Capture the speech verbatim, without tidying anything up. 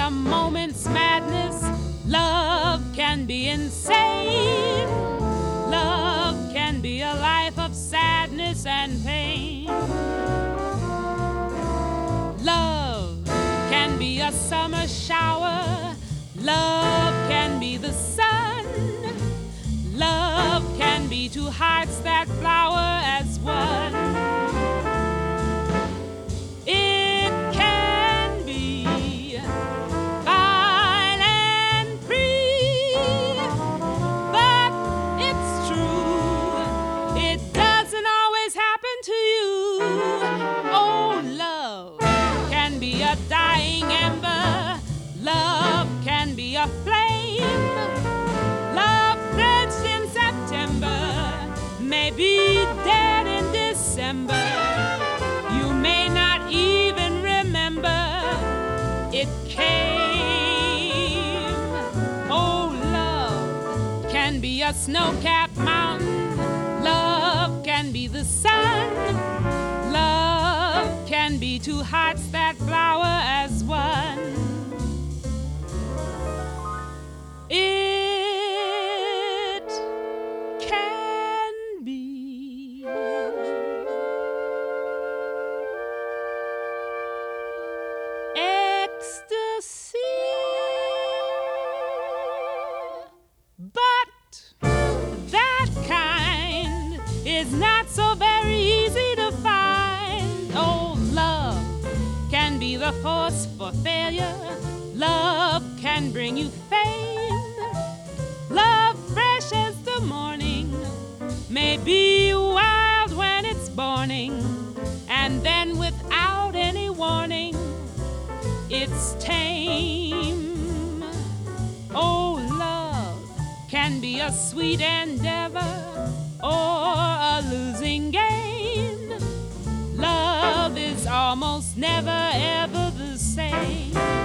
a moment's madness. Love can be insane. Love can be a life of sadness and pain. Love can be a summer shower. Love can be the sun. Love can be two hearts that flower as one. It can be fine and free, but it's true, it doesn't always happen to you. Oh, love can be a dying ember. Love can be a flame. Love fledged in September may be dead in December. You may not even remember it came. Oh, love can be a snow-capped mountain. Love can be the sun. Love can be two hearts that flower as one. It can be ecstasy, but that kind is not so very easy to find. Oh, love can be the force for failure. Love can bring you fame. Love fresh as the morning may be wild when it's borning, and then without any warning it's tame. Oh, love can be a sweet endeavor or a losing game. Love is almost never ever the same.